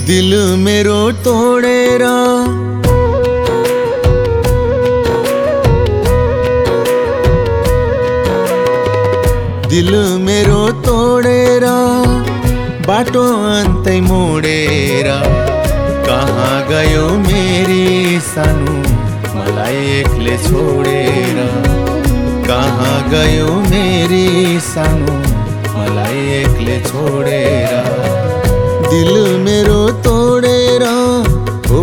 दिल मेरो तोडेर दिल मेरो तोडेर बाटो अन्तै मोडेर कहाँ गयो मेरी सानो मलाई एक्लै छोडेर कहाँ गयो मेरी सानो मलाई एक्लै छोडेर दिल मेरो तोडेर हो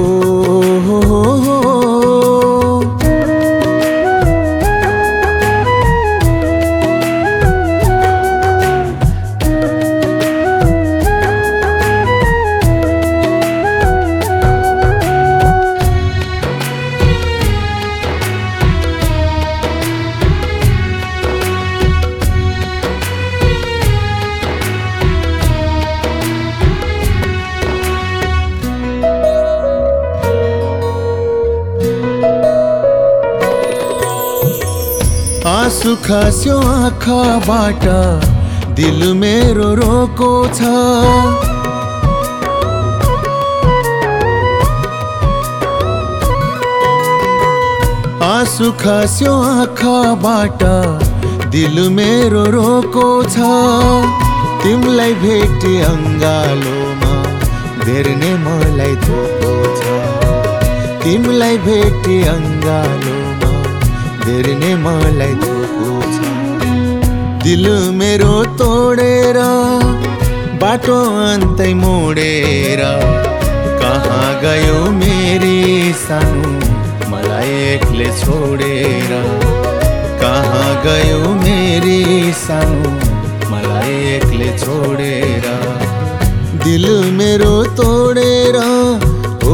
आँसु खस्यो आँखाबाट दिल मेरो रोको छ आँसु खस्यो आँखाबाट दिल मेरो रोको छ तिमीलाई भेटे अङ्गालोमा धेर्ने मलाई धोको छ तिमीलाई भेटे अङ्गालोमा धेर्ने मलाई धोको छ दिल मेरो तोडेर बाटो अन्तै मोडेर कहाँ गयो मेरी सानो मलाई एक्लै छोडेर कहाँ गयो मेरी सानो मलाई एक्लै छोडेर दिल मेरो तोडेर हो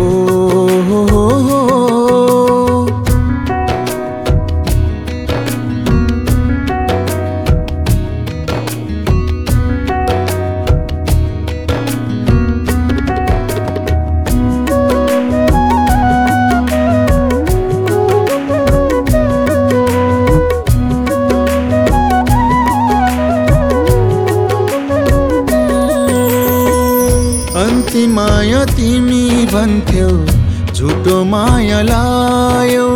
अन्तिम माया तिमी भन्थ्यौ झुटो माया लायौ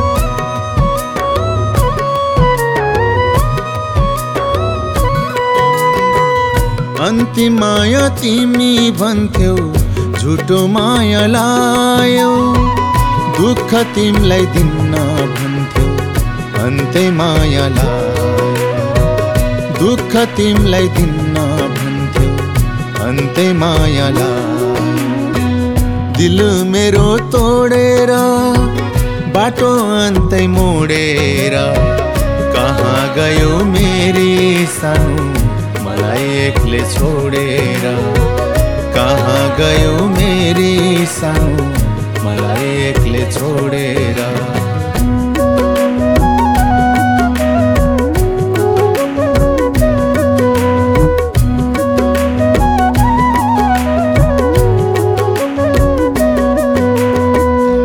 अन्तिम माया तिमी भन्थ्यौ झुटो माया लायौ दुःख तिमीलाई दिन्न भन्थ्यौ अन्तै माया लायौ दुःख तिमीलाई दिन्न भन्थ्यौ अन्तै माया लायौ दिल मेरो तोडेर बाटो अन्तै मोडेर कहाँ गयो मेरी सानो मलाई एक्लै छोडेर कहाँ गयो मेरी सानो मलाई एक्लै छोडेर